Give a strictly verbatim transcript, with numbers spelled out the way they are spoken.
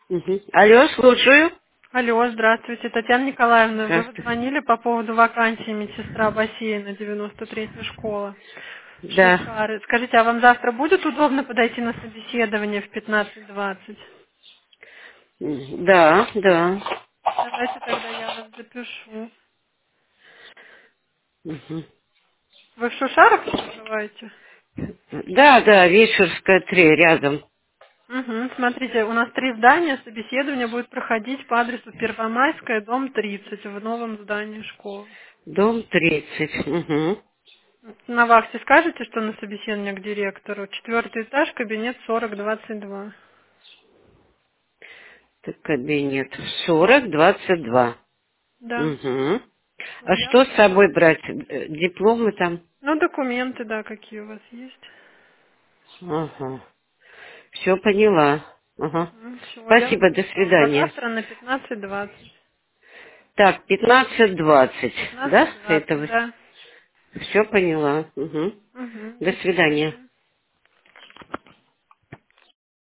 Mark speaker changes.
Speaker 1: Мгм. Алло, слушаю.
Speaker 2: Алло, здравствуйте, Татьяна Николаевна. Вы вот
Speaker 1: Здравствуйте.
Speaker 2: звонили по поводу вакансии медсестра бассейна девяносто третья школа.
Speaker 1: Да.
Speaker 2: Шушары. Скажите, а вам завтра будет удобно подойти на собеседование в пятнадцать двадцать?
Speaker 1: М, Да, да.
Speaker 2: Давайте тогда я вас запишу.
Speaker 1: Мгм.
Speaker 2: Вы в Шушарах проживаете?
Speaker 1: Да, да, Вечерская три рядом.
Speaker 2: Угу. Смотрите, у нас три здания, собеседование будет проходить по адресу Первомайская, дом тридцать, в новом здании школы.
Speaker 1: Дом тридцать. Угу.
Speaker 2: На вахте скажете, что на собеседование к директору? Четвертый этаж, кабинет сорок двадцать два.
Speaker 1: Так, кабинет сорок двадцать два.
Speaker 2: Да.
Speaker 1: Угу.
Speaker 2: Вот
Speaker 1: А
Speaker 2: я
Speaker 1: что
Speaker 2: вас
Speaker 1: с
Speaker 2: туда.
Speaker 1: собой брать? Э, Дипломы там?
Speaker 2: Ну, документы, да, какие у вас есть.
Speaker 1: Ага. Все поняла. Ага.
Speaker 2: Все, я вас
Speaker 1: Спасибо, до
Speaker 2: записала на
Speaker 1: свидания.
Speaker 2: завтра на пятнадцать двадцать.
Speaker 1: Так, пятнадцать двадцать.
Speaker 2: пятнадцать
Speaker 1: Да?
Speaker 2: двадцать,
Speaker 1: Это
Speaker 2: да.
Speaker 1: все поняла. Угу.
Speaker 2: Угу,
Speaker 1: До
Speaker 2: до
Speaker 1: свидания.
Speaker 2: свидания.